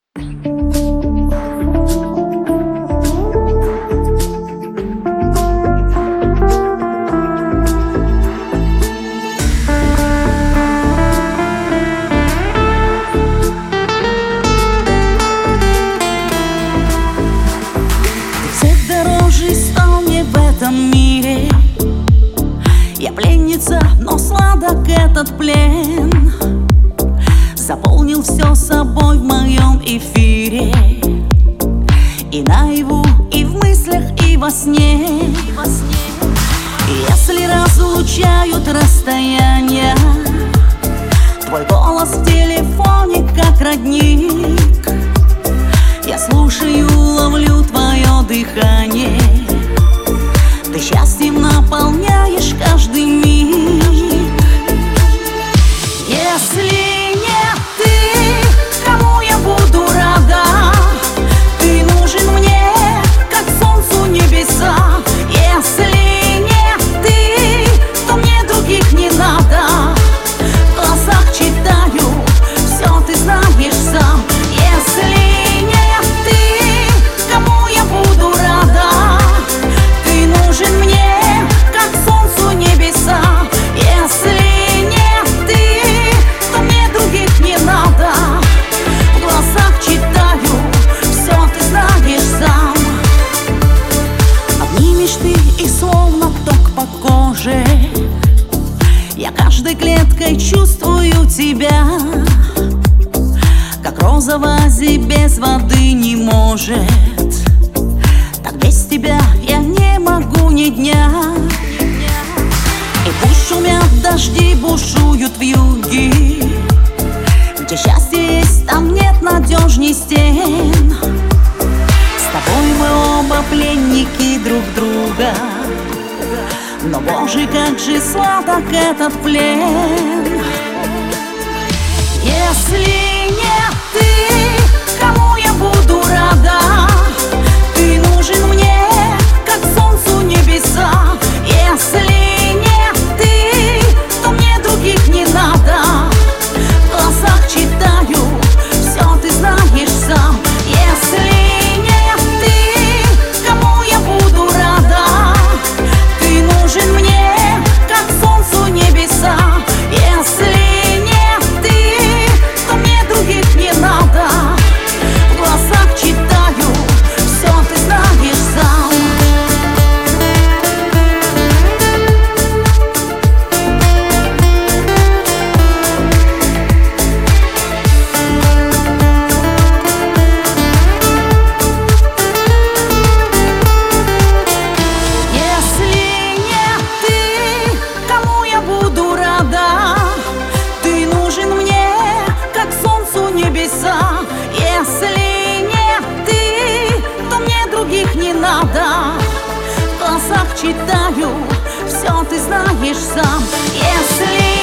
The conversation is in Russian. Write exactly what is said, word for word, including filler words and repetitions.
Мире я пленница, но сладок этот плен. Заполнил все собой в моем эфире, и наяву, и в мыслях, и во сне. Если разлучают расстояния, твой голос в телефоне как родник. Я слушаю, ловлю твое дыхание. Ты счастьем наполняешь каждый миг. Если нет ты, кому я буду рада? Ты нужен мне, как солнцу небеса. Если нет ты, то мне других не надо. В глазах читаю, все ты знаешь сам. Если нет ты, кому я буду рада? Нужен мне, как солнцу небеса. Если нет ты, то мне других не надо. В глазах читаю, все ты знаешь сам. Обнимешь ты и словно ток по коже. Я каждой клеткой чувствую тебя, как роза в вазе без воды не может. Так без тебя я не могу ни дня. И пусть шумят дожди, бушуют вьюги. Где счастье есть, там нет надежней стен. С тобой мы оба пленники друг друга. Но, Боже, как же сладок этот плен. Если нет ты, кому я буду рада? Ты нужен мне, как солнцу небеса. Если нет ты, то мне других не надо. В глазах читаю, все ты знаешь сам. Если нет ты, кому я буду рада? Ты нужен мне, как солнцу небеса. Если нет ты, то мне других не надо. В глазах читаю, все ты знаешь сам. Если нет ты, кому я буду рада? Ты нужен мне, как солнцу небеса. Если нет ты, то мне других не надо. В глазах читаю, все ты знаешь сам. Если